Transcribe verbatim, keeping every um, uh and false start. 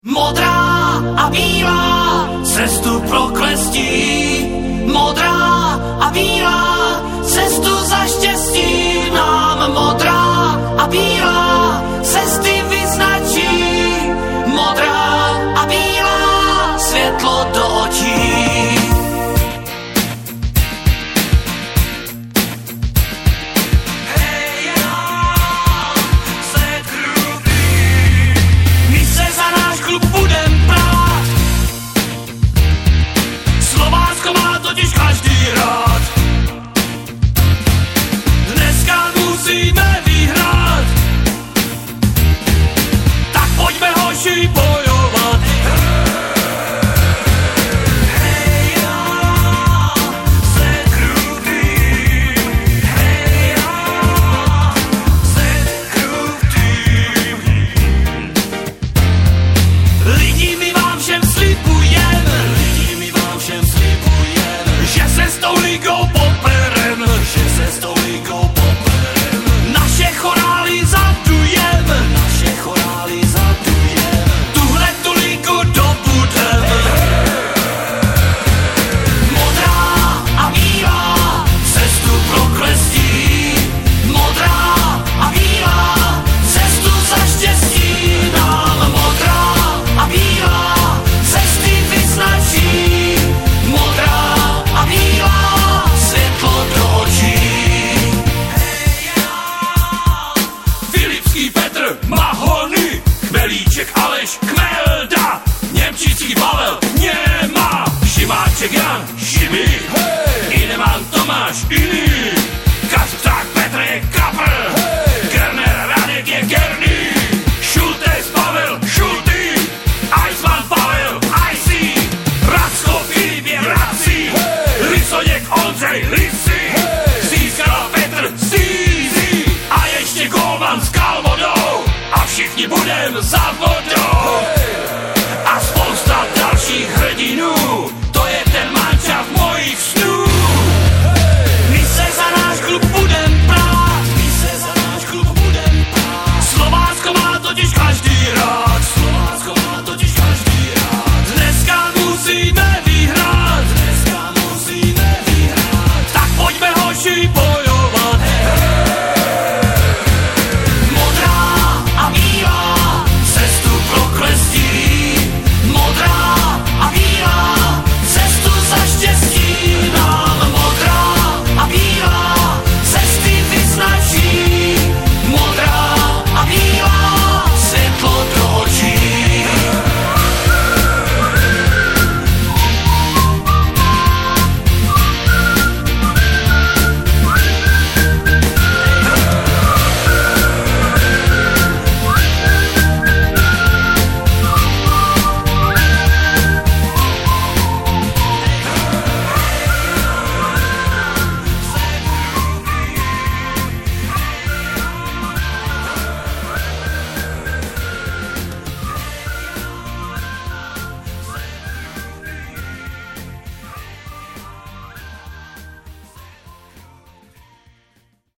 Modrá a bílá, cestu proklestí. Modrá a bílá, cestu za štěstí. Nám modrá a bílá, cesty vyznačí. Modrá a bílá, světlo do očí. Budem brát. Slovácko má totiž každý rád. Dneska musíme vyhrát. Tak pojďme hoši bojovat. Hej já, se krutý. Hej já, se krutý. Lidi, my vám všem slibujem, lidi, my vám všem slibujem, že se s tou ligou poperem, že se s tou ligou poperem. Naše chorály zadujem, naše chorály zadujem, tuhle tu ligu dobudem. Modrá a bílá, cestu proklestí. Modrá a bílá, cestu za štěstí. Nám modrá a bílá, cesty vyznačí. Modrá a bílá, světlo do očí. Filipský Petr, Mahony, Kmelíček Aleš, Kmelda, Němčický Pavel, Něma, Šimáček Jan, Šimi, Ineman Tomáš, Iný.